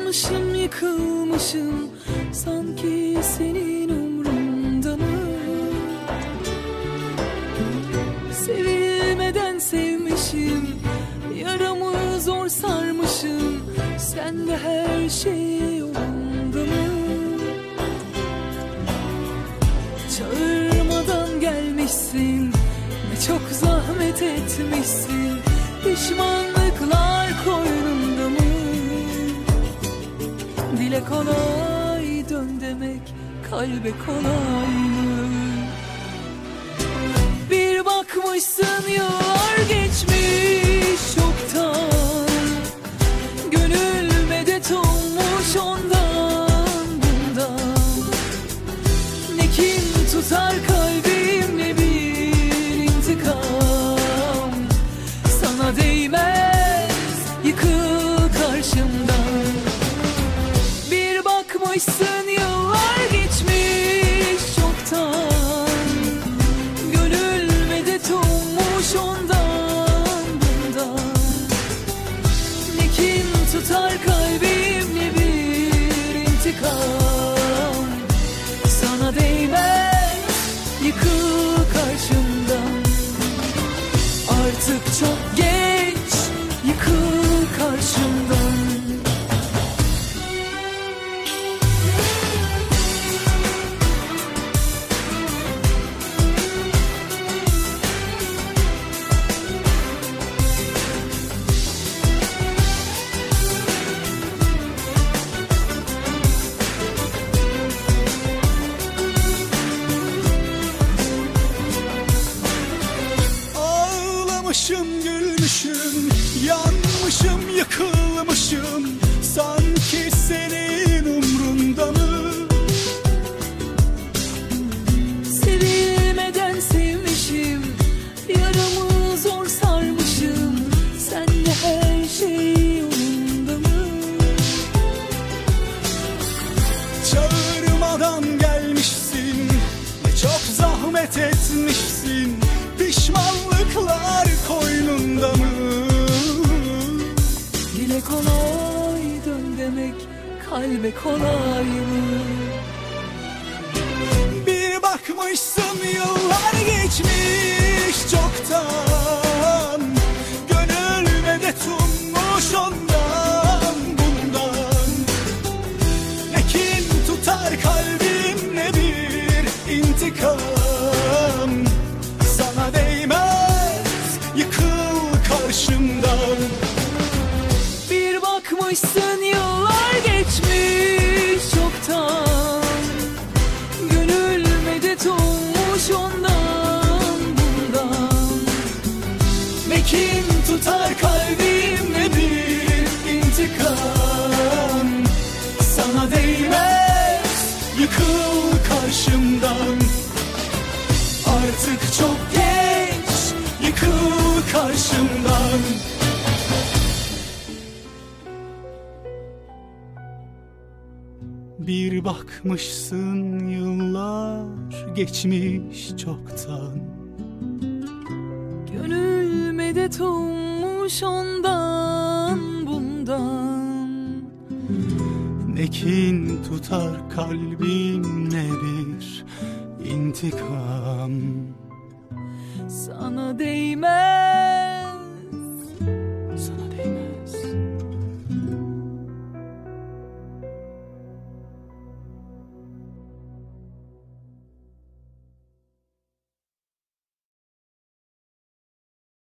Dalmışım yıkılmışım, sanki senin umrunda mı? Sevilmeden sevmişim, yaramı zor sarmışım, sen de her şey yolunda mı? Çağırmadan gelmişsin, ne çok zahmet etmişsin, pişmanlıklar koynunda mı? Dile kolay dön demek, kalbe kolay mı? Bir bakmışsın yıllar geçmiş çoktan, gönül medet olmuş ondan bundan. Ne kin tutar kalbim, ne bir intikam, sana değmez yıkıl karşımdan. Bir bakmışsın yıllar geçmiş çoktan, gönül medet olmuş ondan bundan. Ne kin tutar kalbim, ne bir intikam, sana değmez yıkıl karşımdan. Artık çok geç, yıkıl karşımdan. Ağlamışım, gülmüşüm, yanmışım, yıkılmışım, sanki senin umrunda mı? Sevilmeden sevmişim, yaramı zor sarmışım, sen de her şey yolunda mı? Çağırmadan gelmişsin, ne çok zahmet etmişsin, pişmanlıklar koynunda mı? Dile kolay dön demek, kalbe kolay mı? Bir bakmışsın yıllar geçmiş çoktan, gönül medet ummuş ondan bundan. Ne kin tutar kalbim, ne bir intikam, sana değmez yıkıl karşımdan. Bir bakmışsın yıllar geçmiş çoktan, gönül medet olmuş ondan bundan. Ne kin tutar kalbim, ne bir intikam, sana değmez yıkıl karşımdan. Artık çok geç, yıkıl karşımdan. Bir bakmışsın yıllar geçmiş çoktan, Gönül medet olmuş ondan bundan. ne kin tutar kalbim, ne bir intikam, Sana değmez